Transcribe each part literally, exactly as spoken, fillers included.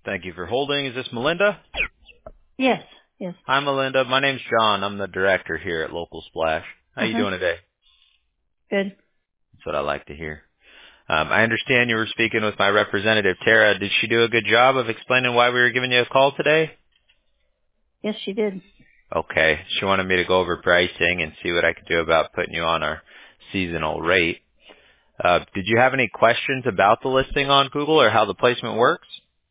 Thank you for holding. Is this Melinda? Yes, yes. Hi, Melinda. My name's John. I'm the director here at Local Splash. How you Uh-huh. doing today? Good. That's what I like to hear. Um, I understand you were speaking with my representative, Tara. Did she do a good job of explaining why we were giving you a call today? Yes, she did. Okay. She wanted me to go over pricing and see what I could do about putting you on our seasonal rate. Uh, did you have any questions about the listing on Google or how the placement works?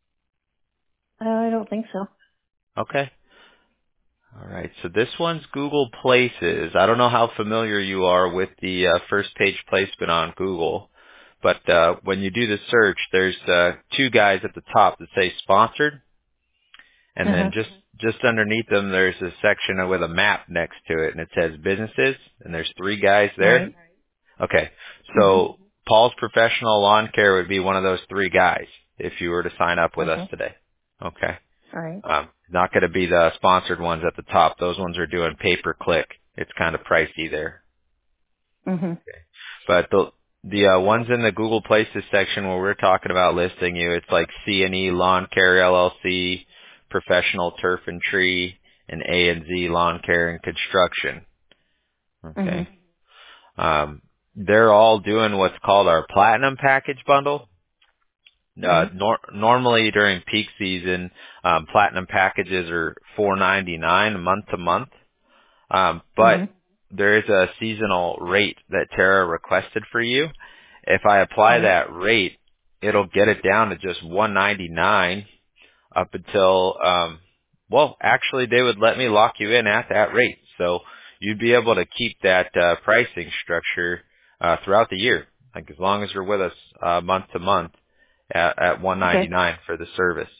Uh, I don't think so. Okay. All right, so this one's Google Places. I don't know how familiar you are with the uh, first page placement on Google, but uh, when you do the search, there's uh, two guys at the top that say sponsored, and Uh-huh. then just just underneath them, there's a section with a map next to it, and it says businesses, and there's three guys there. Right. Okay, Mm-hmm. so Paul's Professional Lawn Care would be one of those three guys if you were to sign up with us Okay. today. Okay. All right. Um, not going to be the sponsored ones at the top. Those ones are doing pay per click. It's kind of pricey there. Mm-hmm. But the the uh, ones in the Google Places section where we're talking about listing you, it's like C and E Lawn Care L L C, Professional Turf and Tree, and A and Z Lawn Care and Construction. Okay. Mm-hmm. Um, they're all doing what's called our Platinum Package Bundle. Uh, Right. nor- normally during peak season, um, Platinum packages are four ninety-nine month to month. Um, but Mm-hmm. there is a seasonal rate that Tara requested for you. If I apply Right. that rate, it'll get it down to just one ninety-nine up until, um, well, actually they would let me lock you in at that rate. So you'd be able to keep that uh, pricing structure uh, throughout the year, like as long as you're with us uh, month to month at, at Okay. one ninety-nine for the service.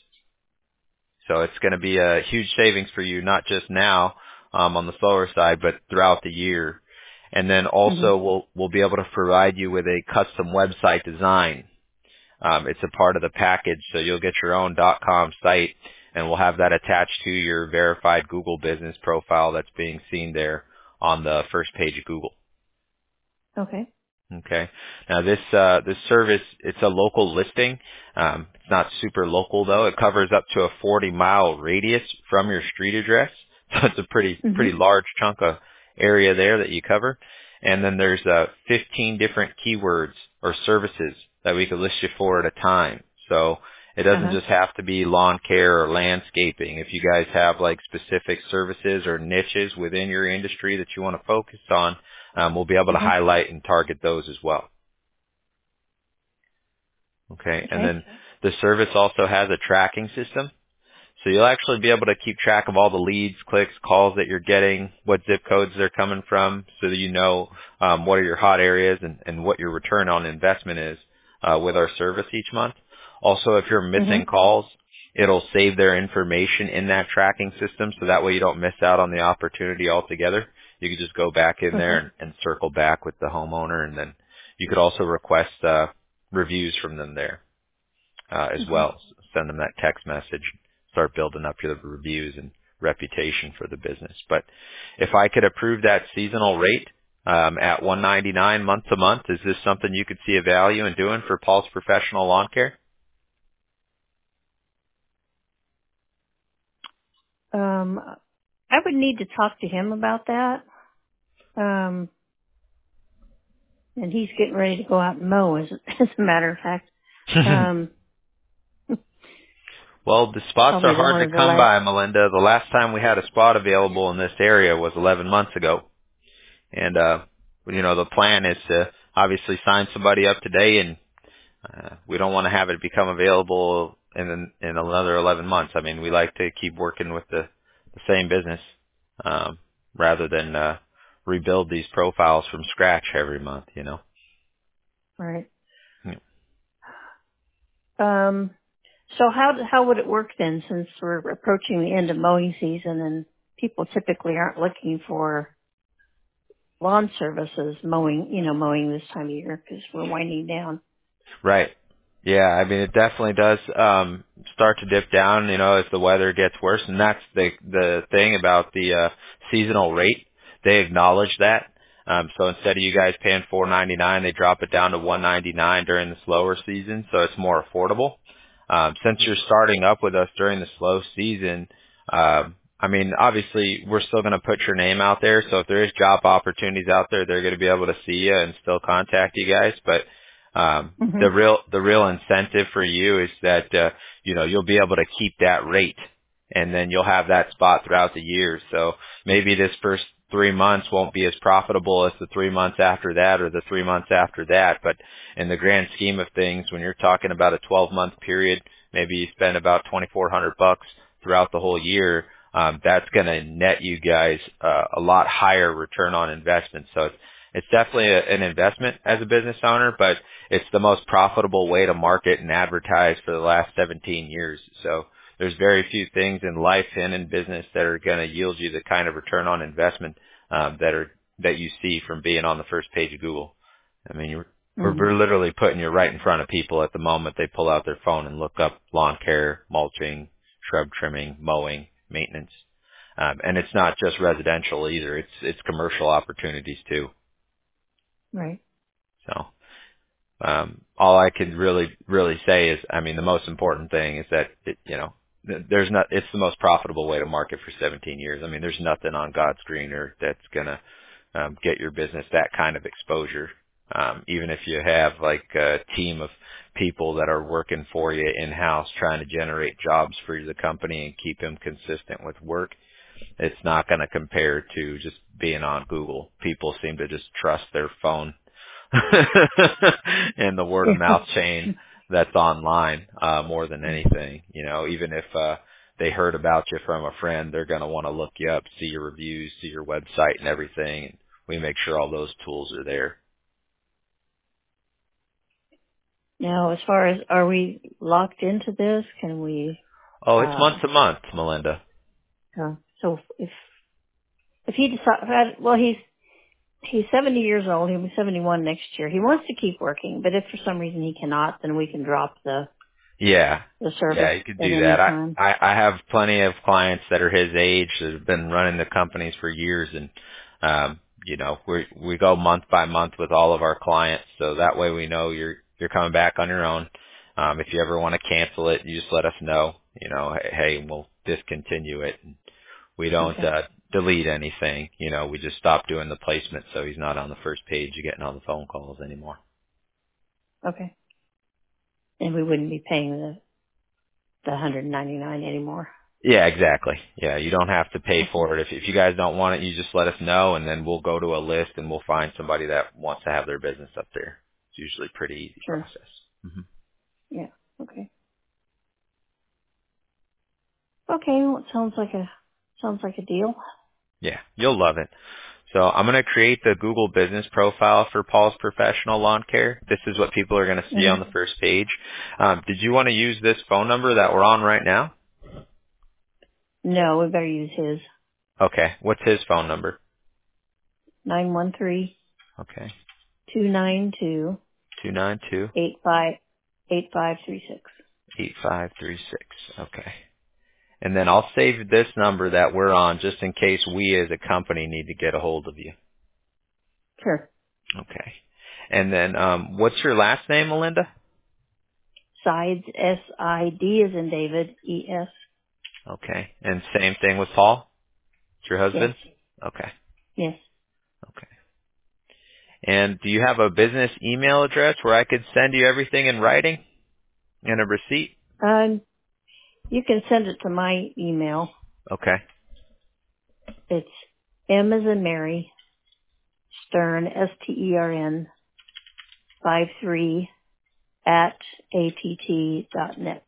So it's going to be a huge savings for you, not just now um, on the slower side, but throughout the year. And then Mm-hmm. also we'll we'll be able to provide you with a custom website design. Um, it's a part of the package, so you'll get your own .com site, and we'll have that attached to your verified Google business profile that's being seen there on the first page of Google. Okay. Okay. Now this uh, this service, it's a local listing. Um, it's not super local though. It covers up to a forty mile radius from your street address, so it's a pretty Mm-hmm. pretty large chunk of area there that you cover. And then there's uh, fifteen different keywords or services that we could list you for at a time. So it doesn't Uh-huh. just have to be lawn care or landscaping. If you guys have like specific services or niches within your industry that you want to focus on, um, we'll be able to Mm-hmm. highlight and target those as well. Okay. And Okay. then the service also has a tracking system. So you'll actually be able to keep track of all the leads, clicks, calls that you're getting, what zip codes they're coming from, so that you know um, what are your hot areas and, and what your return on investment is uh, with our service each month. Also, if you're missing Mm-hmm. calls, it'll save their information in that tracking system, so that way you don't miss out on the opportunity altogether. You can just go back in there Okay. and, and circle back with the homeowner, and then you could also request uh, reviews from them there uh, as Okay. well. Send them that text message, start building up your reviews and reputation for the business. But if I could approve that seasonal rate um, at one ninety-nine month to month, is this something you could see a value in doing for Paul's Professional Lawn Care? Um, I would need to talk to him about that. Um, and he's getting ready to go out and mow, as, as a matter of fact. Um, Well, the spots are probably the hard one to of the come last. by, Melinda. The last time we had a spot available in this area was eleven months ago. And, uh, you know, the plan is to obviously sign somebody up today, and uh, we don't want to have it become available in in another eleven months. I mean, we like to keep working with the, the same business um, rather than uh, rebuild these profiles from scratch every month, you know. Right. Yeah. Um, so how how would it work then, since we're approaching the end of mowing season and people typically aren't looking for lawn services mowing, you know, mowing this time of year because we're winding down. Right. Yeah, I mean it definitely does um start to dip down, you know, as the weather gets worse, and that's the the thing about the uh seasonal rate. They acknowledge that. Um so instead of you guys paying four ninety-nine, they drop it down to one ninety-nine during the slower season, so it's more affordable. um, since you're starting up with us during the slow season, um, I mean, obviously we're still going to put your name out there. So if there is job opportunities out there, they're going to be able to see you and still contact you guys. But um, hmm the real the real incentive for you is that uh, you know you'll be able to keep that rate, and then you'll have that spot throughout the year. So maybe this first three months won't be as profitable as the three months after that or the three months after that. But in the grand scheme of things, when you're talking about a twelve month period, maybe you spend about twenty-four hundred bucks throughout the whole year. Um, that's going to net you guys uh, a lot higher return on investment. So it's, it's definitely a, an investment as a business owner, but it's the most profitable way to market and advertise for the last seventeen years. So there's very few things in life and in business that are going to yield you the kind of return on investment um, that are that you see from being on the first page of Google. I mean, you're, we're, hmm we're literally putting you right in front of people at the moment they pull out their phone and look up lawn care, mulching, shrub trimming, mowing, maintenance. Um, and it's not just residential either. It's it's commercial opportunities too. Right. So um, all I can really really say is, I mean, the most important thing is that it, you know th- there's not. It's the most profitable way to market for seventeen years. I mean, there's nothing on God's green earth that's gonna um, get your business that kind of exposure. Um, even if you have like a team of people that are working for you in house trying to generate jobs for the company and keep them consistent with work, it's not going to compare to just being on Google. People seem to just trust their phone and the word of Yeah. mouth chain that's online uh, more than anything. You know, even if uh, they heard about you from a friend, they're going to want to look you up, see your reviews, see your website and everything. And we make sure all those tools are there. Now, as far as are we locked into this? Can we? Oh, it's month Uh, to month, Melinda. uh, so if if he decides, well, he's he's seventy years old. He'll be seventy-one next year. He wants to keep working, but if for some reason he cannot, then we can drop the Yeah. the Yeah, service you could at do any that. I, time. I, I have plenty of clients that are his age that have been running the companies for years, and um, you know, we we go month by month with all of our clients, so that way we know you're you're coming back on your own. Um, if you ever want to cancel it, you just let us know. You know, hey, hey, we'll discontinue it. We don't Okay. uh, delete anything. You know, we just stop doing the placement, so he's not on the first page. You're getting all the phone calls anymore. Okay. And we wouldn't be paying the the one hundred ninety-nine anymore. Yeah, exactly. Yeah, you don't have to pay Okay. for it. If if you guys don't want it, you just let us know, and then we'll go to a list and we'll find somebody that wants to have their business up there. It's usually a pretty easy Sure. process. hmm Yeah. Okay. Okay. Well, it sounds like a sounds like a deal. Yeah, you'll love it. So I'm going to create the Google business profile for Paul's Professional Lawn Care. This is what people are going to see hmm on the first page. Um, did you want to use this phone number that we're on right now? No, we better use his Okay. What's his phone number? nine one three Okay. two nine two two nine two, eight five eight five three six. eight five three six. Okay. And then I'll save this number that we're on just in case we as a company need to get a hold of you. Sure. Okay. And then um, what's your last name, Melinda? Sides, S I D is in David, E S. Okay. And same thing with Paul? It's your Yes. husband? Okay. Yes. Okay. And do you have a business email address where I could send you everything in writing and a receipt? Um, you can send it to my email. Okay. It's M as in Mary, Stern, S T E R N, five three at A T T dot net.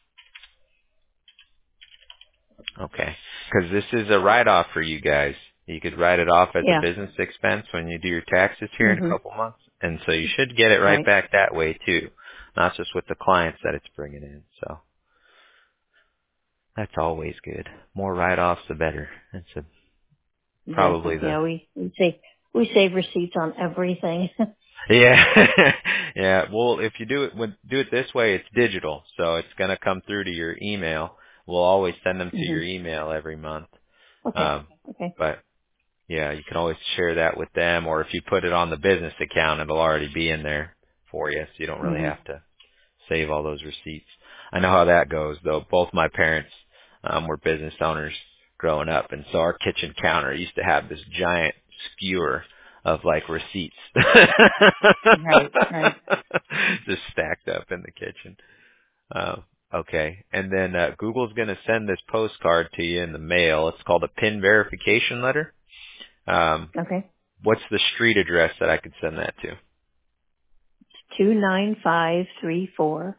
Okay. Because this is a write-off for you guys. You could write it off as a Yeah. business expense when you do your taxes here in a hmm couple months. And so you should get it right Right. back that way too, not just with the clients that it's bringing in. So that's always good. More write-offs, the better. That's a, Exactly. probably the, Yeah, we, we save, we save receipts on everything. yeah. Yeah. Well, if you do it, when, do it this way, it's digital. So it's going to come through to your email. We'll always send them to hmm your email every month. Okay. Um, Okay. but yeah, you can always share that with them, or if you put it on the business account, it'll already be in there for you, so you don't really hmm have to save all those receipts. I know how that goes, though. Both my parents um, were business owners growing up, and so our kitchen counter used to have this giant skewer of like receipts Right, right. just stacked up in the kitchen. Uh, okay, and then uh, Google's going to send this postcard to you in the mail. It's called a PIN verification letter. Um, Okay. what's the street address that I could send that to? two nine five three four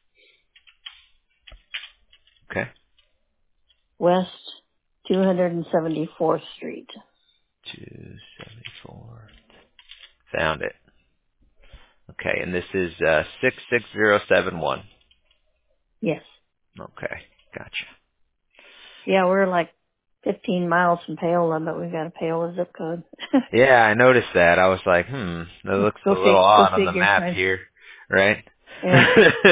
Okay. West two hundred seventy-fourth Street. two seventy-four. Found it. Okay, and this is uh, six six zero seven one. Yes. Okay, gotcha. Yeah, we're like fifteen miles from Paola, but we've got a Paola zip code. Yeah, I noticed that. I was like, hmm, that looks a Go little fig- go odd on the figure, map right? here, right? Yeah.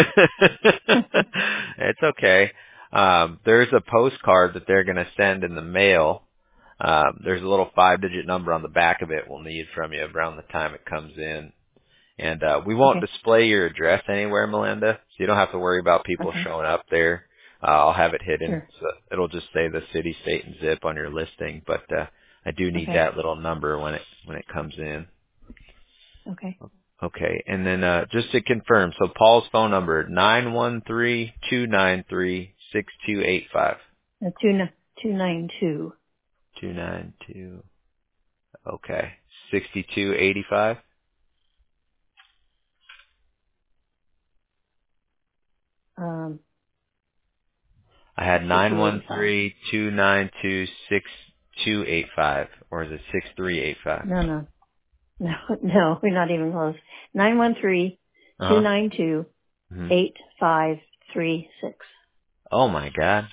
It's okay. Um, there's a postcard that they're going to send in the mail. Um, there's a little five-digit number on the back of it we'll need from you around the time it comes in. And uh, we won't Okay. display your address anywhere, Melinda, so you don't have to worry about people Okay. showing up there. Uh, I'll have it hidden, Sure. so it'll just say the city, state, and zip on your listing. But uh, I do need Okay. that little number when it when it comes in. Okay. Okay, and then uh, just to confirm, so Paul's phone number nine one three two nine three six two eight five. Uh, two ni- two nine two. Two nine two. Okay, sixty two eighty five. Um, I had sixty nine two one eighty five. three two nine two six two eight five, or is it six three eight five? No, no, no, no. We're not even close. Nine one three Uh two huh. nine two Mm-hmm. eight five three six. Oh my God.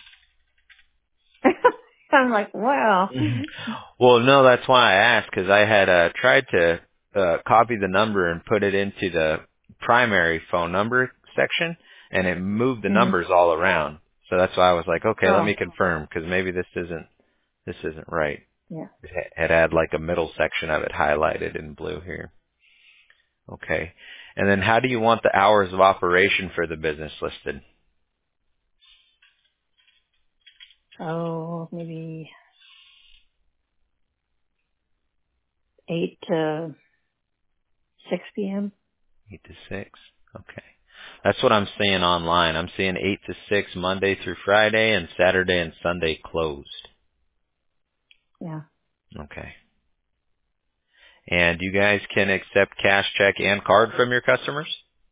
I'm like, wow. Mhm. Well, no, that's why I asked, because I had uh, tried to uh, copy the number and put it into the primary phone number section, and it moved the hmm numbers all around. So that's why I was like, okay, let Oh, me confirm, because maybe this isn't this isn't right. yeah. It ha- it had like a middle section of it highlighted in blue here. Okay. And then how do you want the hours of operation for the business listed? Oh, maybe eight to six p m. Eight to six. Okay. That's what I'm seeing online. I'm seeing eight to six Monday through Friday and Saturday and Sunday closed. Yeah, Okay. And you guys can accept cash, check, and card from your customers?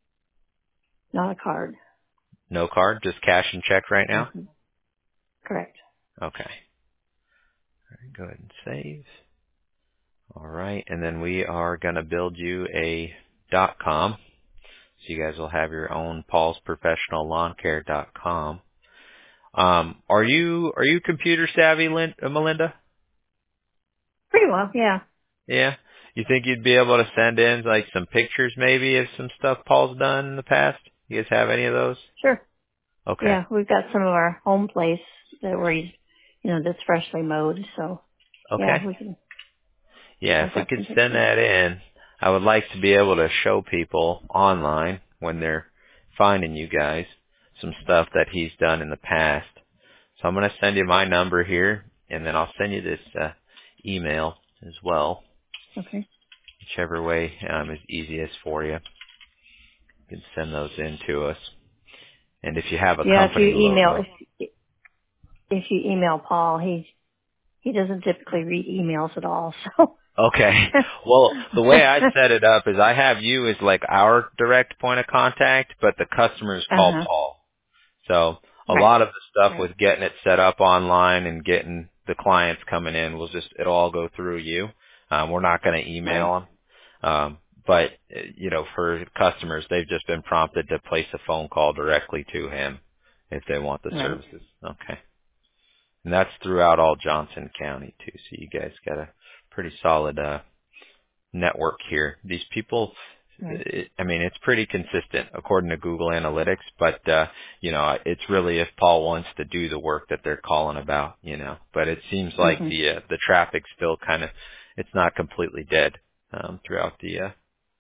not a card. No card, just cash and check right now? hmm Correct. Okay. All right, go ahead and save. All right. And then we are going to build you a dot com. So you guys will have your own pauls professional lawn care dot com. Um, are you are you computer savvy, Lin- uh, Melinda? Pretty well, yeah. Yeah. You think you'd be able to send in like some pictures maybe of some stuff Paul's done in the past? You guys have any of those? Sure. Okay. Yeah, we've got some of our home place that where he's, you know, that's freshly mowed. So yeah, Okay. we can. Yeah, if I've we got could some send pictures. that in, I would like to be able to show people online when they're finding you guys some stuff that he's done in the past. So I'm going to send you my number here, and then I'll send you this uh, email as well, Okay. whichever way um, is easiest for you. You can send those in to us. And if you have a Yeah, if you company email logo. if if you email Paul, he he doesn't typically read emails at all. So. Okay. Well, the way I set it up is I have you as like our direct point of contact, but the customers uh call huh. Paul. So a Right. lot of the stuff Right. with getting it set up online and getting the clients coming in will just, it'll all go through you. Um, we're not going to Right. email them. Um, but, uh, you know, for customers, they've just been prompted to place a phone call directly to him if they want the Right. services. Okay. And that's throughout all Johnson County too. So you guys got a pretty solid, uh, network here. These people, Right. it, I mean, it's pretty consistent according to Google Analytics, but, uh, you know, it's really if Paul wants to do the work that they're calling about, you know, but it seems like Mhm. the, uh, the traffic's still kind of, it's not completely dead, um, throughout the, uh,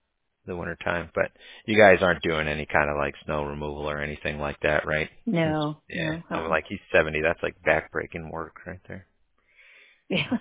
the winter time. But you guys aren't doing any kind of like snow removal or anything like that, right? Since, No, yeah, no. I mean, Uh-uh. like he's seventy. That's like backbreaking work right there. Yeah.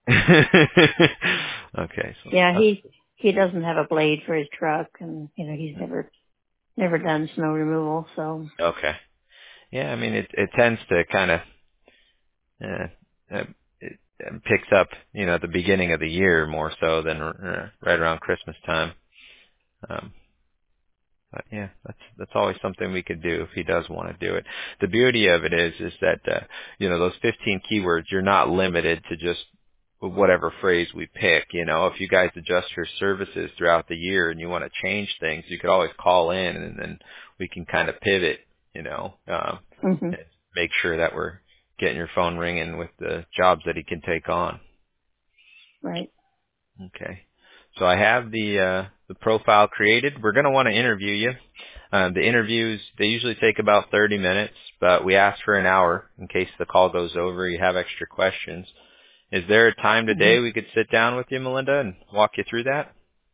Okay, so Yeah, that's he he doesn't have a blade for his truck, and you know he's never never done snow removal. So okay. Yeah, I mean it it tends to kind of uh, uh, it, it picks up, you know, at the beginning of the year more so than uh, right around Christmas time. Um, But yeah, that's that's always something we could do if he does want to do it. The beauty of it is is that uh, you know, those fifteen keywords, you're not limited to just whatever phrase we pick. You know, if you guys adjust your services throughout the year and you want to change things, you could always call in and then we can kind of pivot. You know, um, hmm and make sure that we're getting your phone ringing with the jobs that he can take on. right. Okay. So I have the uh, the profile created. We're going to want to interview you. Um, the interviews, they usually take about thirty minutes, but we ask for an hour in case the call goes over, you have extra questions. Is there a time hmm today we could sit down with you, Melinda, and walk you through that?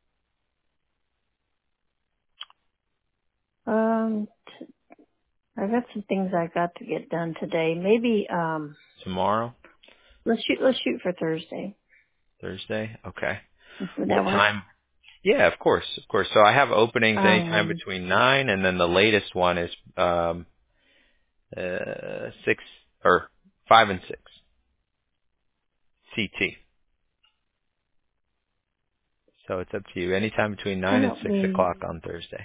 Um, t- I've got some things I got to get done today. Maybe um, Tomorrow? let's shoot let's shoot for Thursday. Thursday? Okay. Would What that work? time? Yeah, of course, of course. So I have openings anytime Um, between nine and then the latest one is um, uh, six or five and six C T. So it's up to you. Anytime between why nine and don't six we o'clock on Thursday.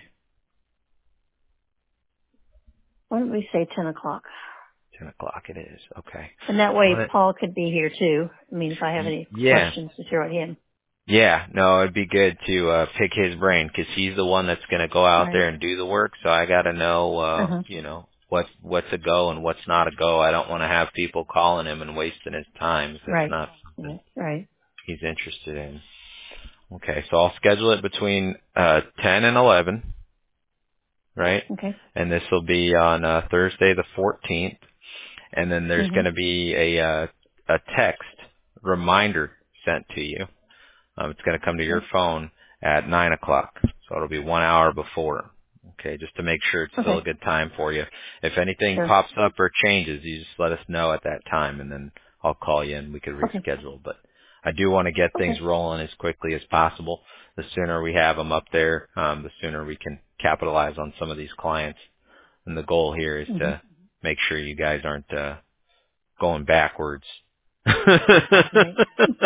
why don't we say ten o'clock? Ten o'clock it is. Okay. And that Well, way it, Paul could be here too. I mean, if I have y- any yeah, questions to throw at him. yeah. No, it'd be good to uh, pick his brain because he's the one that's going to go out Right. there and do the work. So I got to know, Uh uh, huh. you know, what's what's a go and what's not a go. I don't want to have people calling him and wasting his time if it's Right. not something Yeah. Right. he's interested in. Okay, so I'll schedule it between uh, ten and eleven, right? Okay. And this will be on uh, Thursday the fourteenth. And then there's going Mhm. to be a uh, a text reminder sent to you. Um, it's going to come to your Okay. phone at nine o'clock, so it'll be one hour before. Okay, just to make sure it's still a Okay. good time for you. If anything Sure. pops up or changes, you just let us know at that time, and then I'll call you and we could Okay. reschedule. But I do want to get things Okay. rolling as quickly as possible. The sooner we have them up there, um, the sooner we can capitalize on some of these clients. And the goal here is Mhm. to make sure you guys aren't uh, going backwards. Right.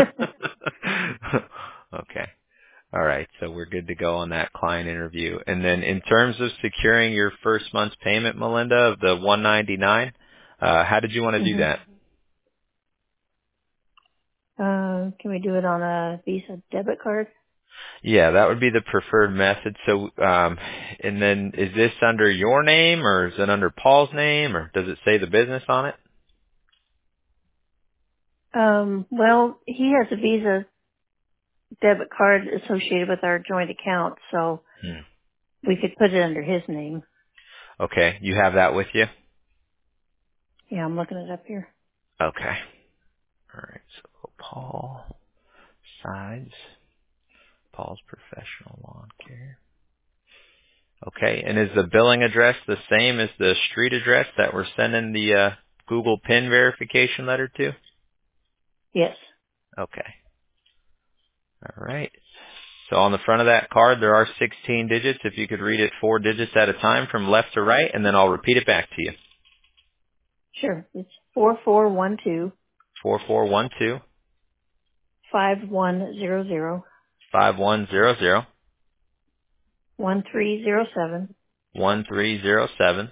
Okay. All right. So we're good to go on that client interview. And then in terms of securing your first month's payment, Melinda, of the one ninety-nine, uh, how did you want to do mhm. that? Uh, can we do it on a Visa debit card? Yeah, that would be the preferred method. So, um, and then is this under your name or is it under Paul's name or does it say the business on it? Um, well, he has a Visa debit card associated with our joint account, so Hmm. we could put it under his name. Okay. You have that with you? Yeah, I'm looking it up here. Okay. All right. So Paul Sides. Paul's Professional Lawn Care. Okay, and is the billing address the same as the street address that we're sending the uh, Google PIN verification letter to? Yes. Okay, all right. So on the front of that card, there are sixteen digits. If you could read it four digits at a time from left to right, and then I'll repeat it back to you. Sure. It's four four one two Four four one two five one zero zero five one zero zero one three zero seven one three zero seven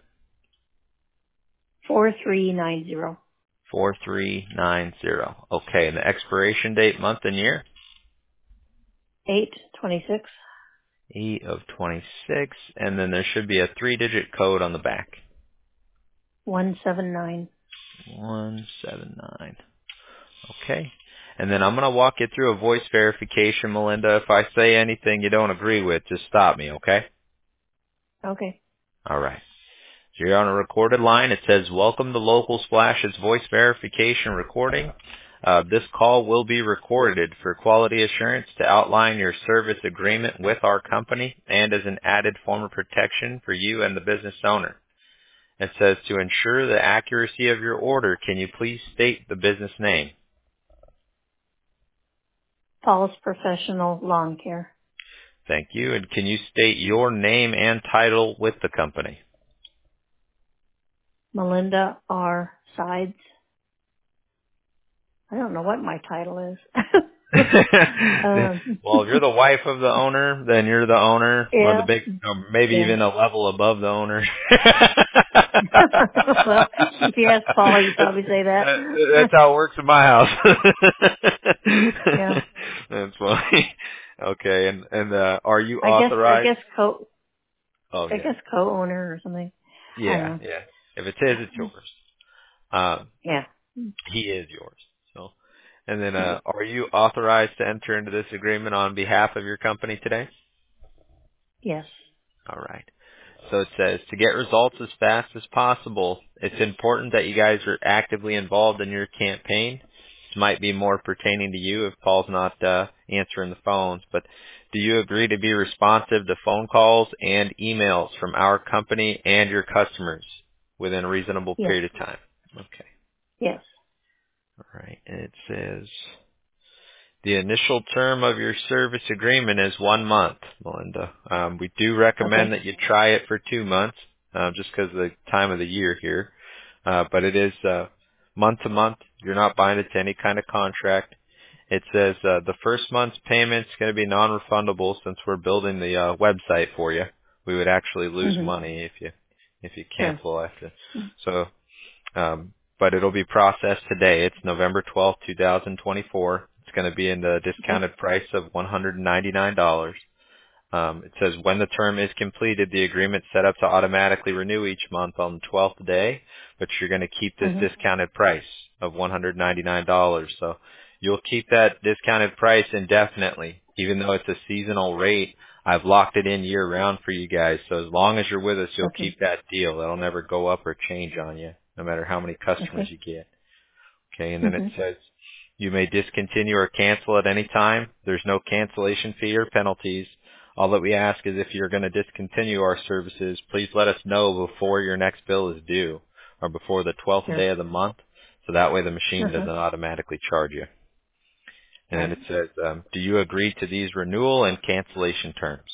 four three nine zero four three nine zero. Okay, and the expiration date, month, and year? eight twenty six eight of twenty-six, and then there should be a three-digit code on the back. one seven nine. one seven nine. Okay. And then I'm going to walk you through a voice verification, Melinda. If I say anything you don't agree with, just stop me, okay? Okay. All right. So you're on a recorded line. It says, welcome to Local Splash's voice verification recording. Uh, this call will be recorded for quality assurance to outline your service agreement with our company and as an added form of protection for you and the business owner. It says to ensure the accuracy of your order, can you please state the business name? Paul's Professional Lawn Care. Thank you. And can you state your name and title with the company? Melinda R. Sides. I don't know what my title is. um, Well, if you're the wife of the owner, then you're the owner, or the yeah. big, or maybe Yeah. even a level above the owner. Well, if you ask Paul, he'd probably say that. That's how it works in my house. Yeah. That's funny. Okay, and and uh, are you I guess I authorized? guess co Oh I yeah, guess co-owner or something. I don't yeah, know. yeah. If it's his, it's yours. Um, Yeah. he is yours. So, and then, uh, are you authorized to enter into this agreement on behalf of your company today? Yes. All right. So it says, to get results as fast as possible, it's important that you guys are actively involved in your campaign. This might be more pertaining to you if Paul's not uh, answering the phones, but do you agree to be responsive to phone calls and emails from our company and your customers within a reasonable Yes. period of time? Okay. Yes. All right. And it says, the initial term of your service agreement is one month, Melinda. Um, we do recommend Okay. that you try it for two months, uh, just because of the time of the year here. Uh, but it is uh, month to month. You're not binded to any kind of contract. It says uh, the first month's payment's going to be non-refundable since we're building the uh, website for you. We would actually lose Mhm. money if you if you Sure. cancel after. So um, but it'll be processed today. It's November twelfth, two thousand twenty-four. It's going to be in the Okay. discounted price of one hundred ninety-nine dollars. Um, it says when the term is completed, the agreement's set up to automatically renew each month on the twelfth day, but you're going to keep this Mhm. discounted price of one hundred ninety-nine dollars. So you'll keep that discounted price indefinitely, even though it's a seasonal rate. I've locked it in year round for you guys. So as long as you're with us, you'll Okay. keep that deal. That'll never go up or change on you, no matter how many customers Okay. you get. Okay, and then it Mhm. says you may discontinue or cancel at any time. There's no cancellation fee or penalties. All that we ask is if you're going to discontinue our services, please let us know before your next bill is due or before the twelfth Sure. day of the month, so that way the machine Uh-huh. doesn't automatically charge you. And then Right. it says, um, do you agree to these renewal and cancellation terms?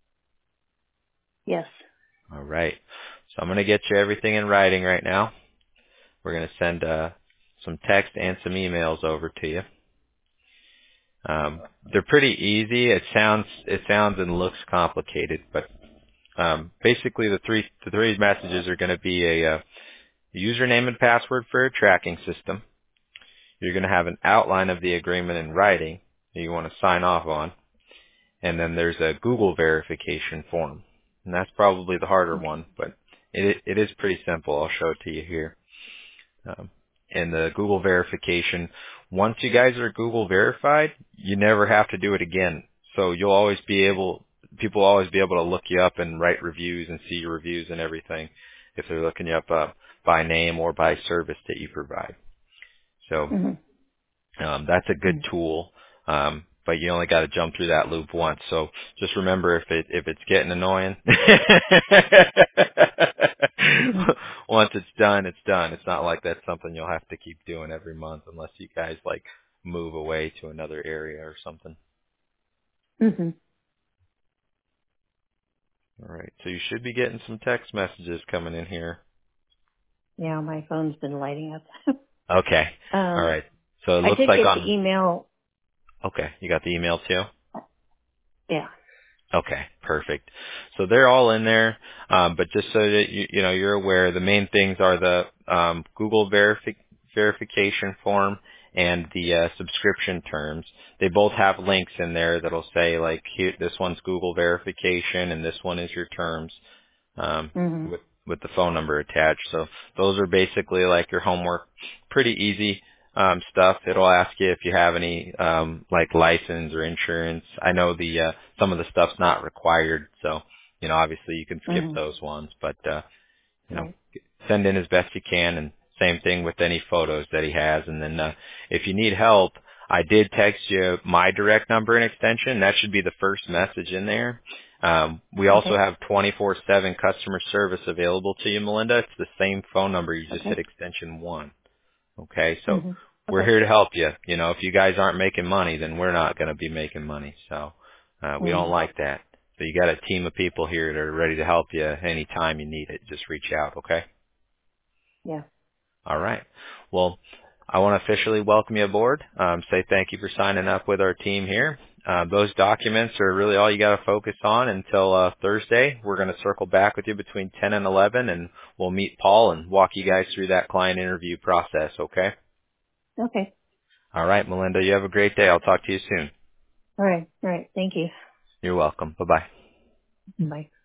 Yes. All right. So I'm going to get you everything in writing right now. We're going to send uh, some text and some emails over to you. Um, they're pretty easy. It sounds it sounds and looks complicated, but um, basically the three the three messages are going to be a, uh username and password for a tracking system. You're going to have an outline of the agreement in writing that you want to sign off on, and then there's a Google verification form, and that's probably the harder Okay. one, but it it is pretty simple. I'll show it to you here. Um, and the Google verification, once you guys are Google verified, you never have to do it again. So you'll always be able, people will always be able to look you up and write reviews and see your reviews and everything if they're looking you up uh, by name or by service that you provide. So Mhm. um, that's a good Mhm. tool, um, but you only got to jump through that loop once. So just remember, if it if it's getting annoying, Mhm. once it's done, it's done. It's not like that's something you'll have to keep doing every month unless you guys like move away to another area or something. Mhm. All right, so you should be getting some text messages coming in here. Yeah, my phone's been lighting up. Okay, all um, right. So it I looks did like get the on. email. Okay, you got the email too. Yeah. Okay, perfect. So they're all in there, um, but just so that you, you know you're aware, the main things are the um, Google verifi- verification form and the uh, subscription terms. They both have links in there that'll say like, here, this one's Google verification and this one is your terms, um, Mhm. with with the phone number attached. So those are basically like your homework. Pretty easy um, stuff. It'll ask you if you have any um, like license or insurance. I know the uh, some of the stuff's not required, so you know obviously you can skip Mhm. those ones, but uh, you know Right. send in as best you can and same thing with any photos that he has. And then uh, if you need help, I did text you my direct number and extension. That should be the first message in there. Um, we also Okay. have twenty-four seven customer service available to you, Melinda. It's the same phone number. You just hit Okay. extension one. Okay, so Mhm. we're Okay. here to help you. You know, if you guys aren't making money, then we're not going to be making money. So uh, we don't Mhm. like that. So you got a team of people here that are ready to help you anytime you need it. Just reach out, okay? Yeah. All right. Well, I want to officially welcome you aboard. Um, say thank you for signing up with our team here. Uh, those documents are really all you got to focus on until uh, Thursday. We're going to circle back with you between ten and eleven, and we'll meet Paul and walk you guys through that client interview process, okay? Okay. All right, Melinda, you have a great day. I'll talk to you soon. All right. All right. Thank you. You're welcome. Bye-bye. Bye.